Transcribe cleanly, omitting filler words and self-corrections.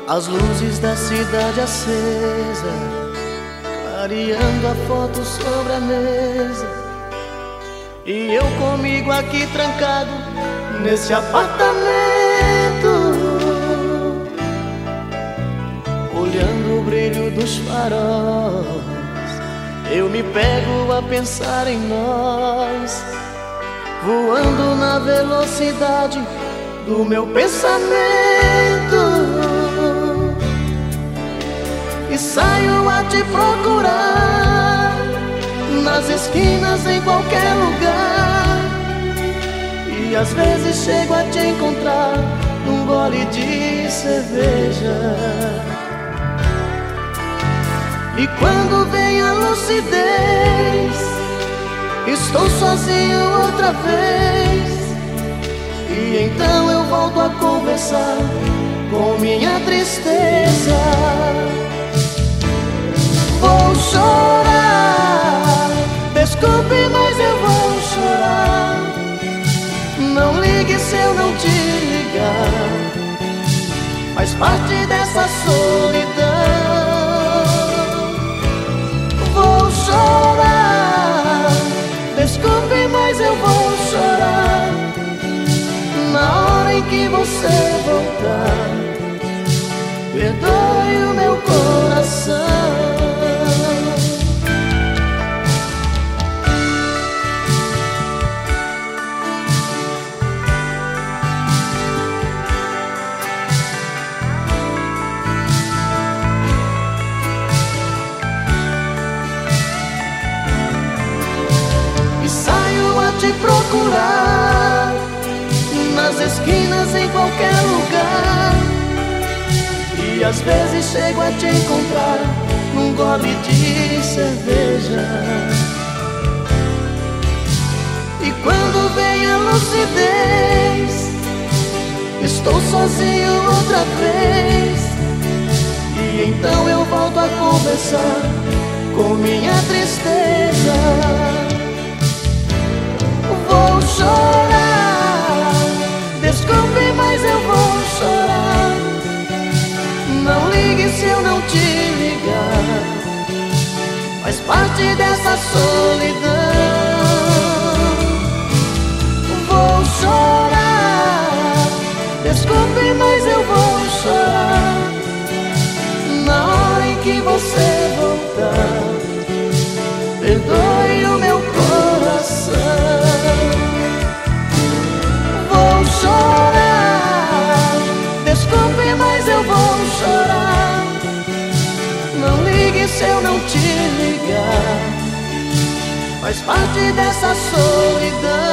As luzes da cidade acesa, clareando a foto sobre a mesa, e eu comigo aqui trancado nesse apartamento, olhando o brilho dos faróis. Eu me pego a pensar em nós, voando na velocidade do meu pensamento, e saio a te procurar nas esquinas, em qualquer lugar. E às vezes chego a te encontrar num gole de cerveja. E quando vem a lucidez, estou sozinho outra vez. E então eu volto a conversar com minha tristeza. Vou chorar, desculpe, mas eu vou chorar. Não ligue se eu não te ligar, faz parte dessa solidão. Vou chorar, desculpe, mas eu vou chorar. Na hora em que você voltar, perdoe o meu coração. E saio a te procurar nas esquinas, em qualquer lugar. E às vezes chego a te encontrar num gole de cerveja. E quando vem a lucidez, estou sozinho outra vez. E então eu volto a conversar com minha tristeza. Vou chorar, desculpe, mas eu vou chorar. Não ligue se eu não te ligar, faz parte dessa solidão. Vou chorar, desculpe, mas eu vou chorar. Na hora em que você voltar, perdoe o meu coração. Vou chorar, desculpe, mas eu vou chorar. Não ligue se eu não te ligar, faz parte dessa solidão.